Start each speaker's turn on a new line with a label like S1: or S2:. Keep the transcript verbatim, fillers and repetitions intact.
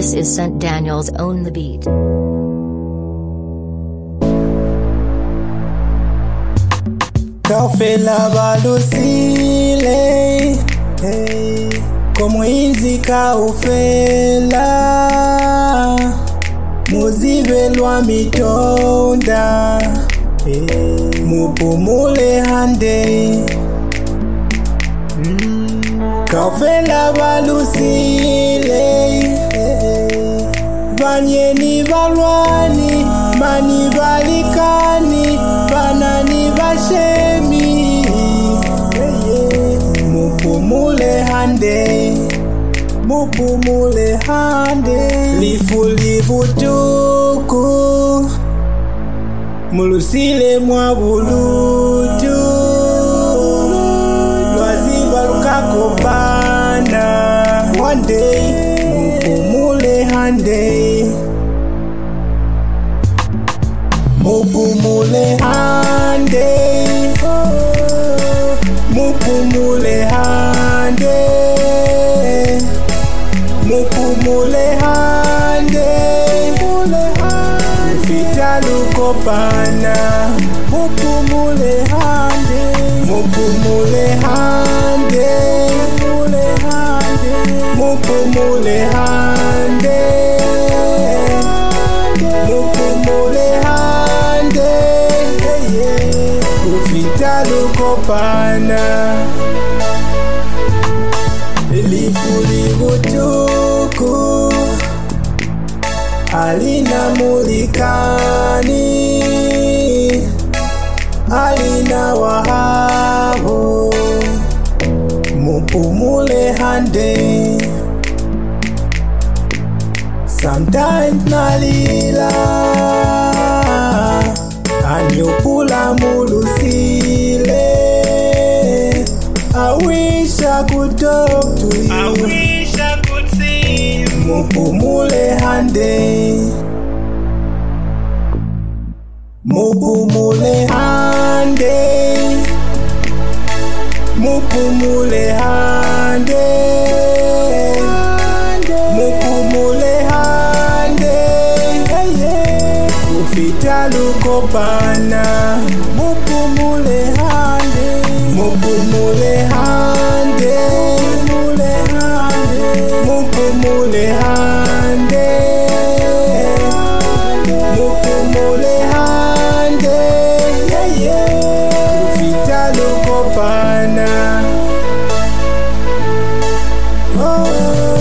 S1: This is Saint Daniel's Own the Beat.
S2: Kaufela balusile, hey, komwizi kaufela, muzibe lwa mitonda, hey, mupumule hande. mm. Kaufela balusile, hey, banyeni balwani, mani balikani, banani bashemi, mupumule hande, mupumule hande. Lifuli butuku, mulusile mwa bulutu, lwaziba lukako bana. One day, mupumule hande, mupumule hande, mupumule hande, mupumule hande, fita lukopana. Mupumule hande, mupumule hande, mupumule hande, mupumule hande, ufita lukopana. Lifuli butuku, alina mulikani, alina wahabo, mupumule hande. Sometimes nalila, anyopula mulusile. I wish I could talk to you,
S3: I wish I could see you.
S2: mupumule hande, mupumule hande, mupumule hande, mupumule hande, ufita lukopana. Mupumule hande, mupumule hande, mupumule hande, mupumule hande, ufita lukopana. Oh.